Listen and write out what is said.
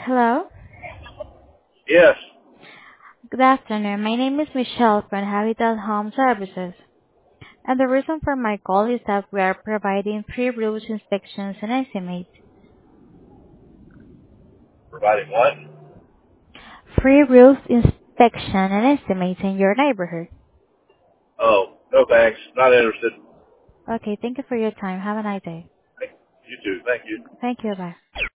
Hello. Yes. Good afternoon. My name is Michelle from Habitat Home Services, and the reason for my call is that we are providing free roof inspections and estimates. Providing what? Free roof inspection and estimates in your neighborhood. Oh, no thanks. Not interested. Okay, thank you for your time. Have a nice day. You too. Thank you. Thank you. Bye.